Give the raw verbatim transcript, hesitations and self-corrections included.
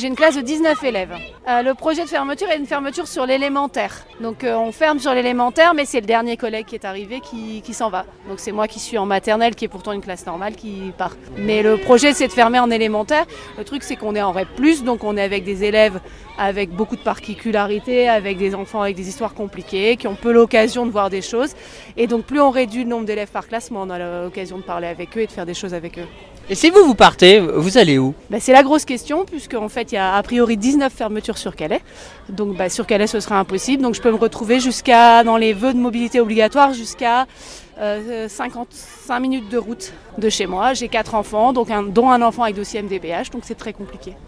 J'ai une classe de dix-neuf élèves. Euh, le projet de fermeture est une fermeture sur l'élémentaire. Donc euh, on ferme sur l'élémentaire, mais c'est le dernier collègue qui est arrivé qui, qui s'en va. Donc c'est moi qui suis en maternelle, qui est pourtant une classe normale, qui part. Mais le projet, c'est de fermer en élémentaire. Le truc, c'est qu'on est en R E P plus, donc on est avec des élèves avec beaucoup de particularités, avec des enfants avec des histoires compliquées, qui ont peu l'occasion de voir des choses. Et donc plus on réduit le nombre d'élèves par classe, moins on a l'occasion de parler avec eux et de faire des choses avec eux. Et si vous, vous partez, vous allez où ? Bah, c'est la grosse question, puisque en fait, il y a a priori dix-neuf fermetures sur Calais. Donc bah, sur Calais, ce sera impossible. Donc je peux me retrouver jusqu'à, dans les vœux de mobilité obligatoire, jusqu'à euh, cinquante-cinq minutes de route de chez moi. J'ai quatre enfants, donc un, dont un enfant avec dossier M D P H, donc c'est très compliqué.